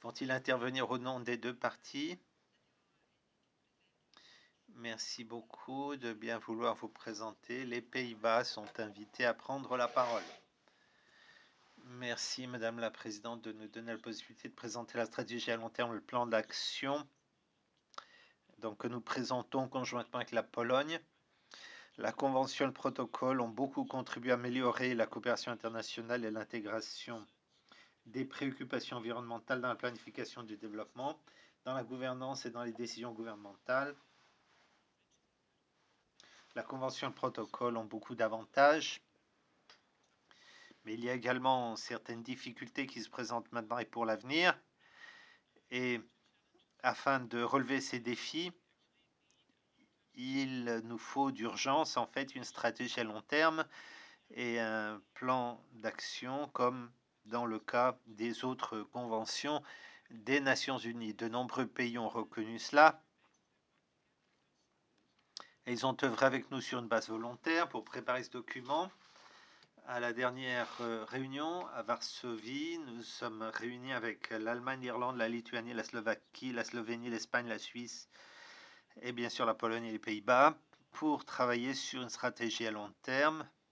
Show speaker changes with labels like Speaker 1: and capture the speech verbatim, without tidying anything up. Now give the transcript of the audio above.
Speaker 1: Vont-ils intervenir au nom des deux parties? Merci beaucoup de bien vouloir vous présenter. Les Pays-Bas sont invités à prendre la parole. Merci Madame la Présidente de nous donner la possibilité de présenter la stratégie à long terme, le plan d'action donc, que nous présentons conjointement avec la Pologne. La Convention et le protocole ont beaucoup contribué à améliorer la coopération internationale et l'intégration des préoccupations environnementales dans la planification du développement, dans la gouvernance et dans les décisions gouvernementales. La Convention et le protocole ont beaucoup d'avantages, mais il y a également certaines difficultés qui se présentent maintenant et pour l'avenir. Et afin de relever ces défis, il nous faut d'urgence en fait une stratégie à long terme et un plan d'action comme dans le cas des autres conventions des Nations Unies. De nombreux pays ont reconnu cela. Et ils ont œuvré avec nous sur une base volontaire pour préparer ce document. À la dernière réunion à Varsovie, nous sommes réunis avec l'Allemagne, l'Irlande, la Lituanie, la Slovaquie, la Slovénie, l'Espagne, la Suisse et bien sûr la Pologne et les Pays-Bas pour travailler sur une stratégie à long terme